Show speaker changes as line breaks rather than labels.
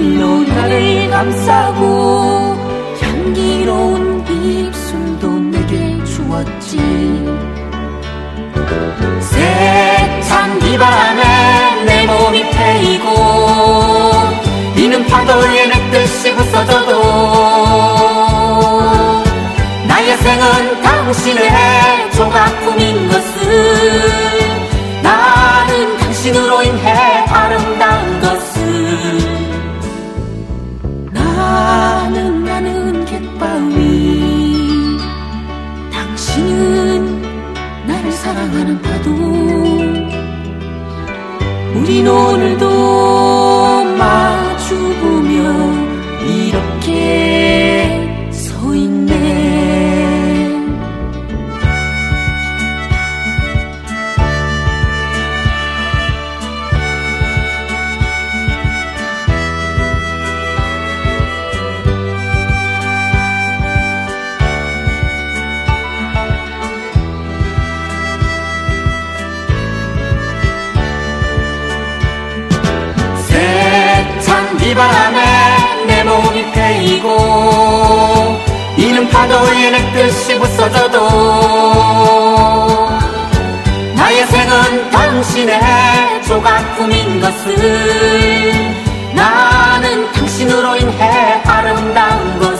눈물로 나를 감싸고 향기로운 입술도 내게 주었지. 세찬 비바람에 내 몸이 패이고 비는 파도에 내 뜻이 부서져도 나의 생은 당신의 조각품인 것을, 나는 당신으로 인해 아름다운 것을, 나는 갯바위, 당신은 나를 사랑하는 파도. 우린 오늘도 마주보며 이렇게 서 있네. 비바람에 내 몸이 패이고 이는 파도에 내 뜻이 부서져도 나의 생은 당신의 조각품인 것을, 나는 당신으로 인해 아름다운 것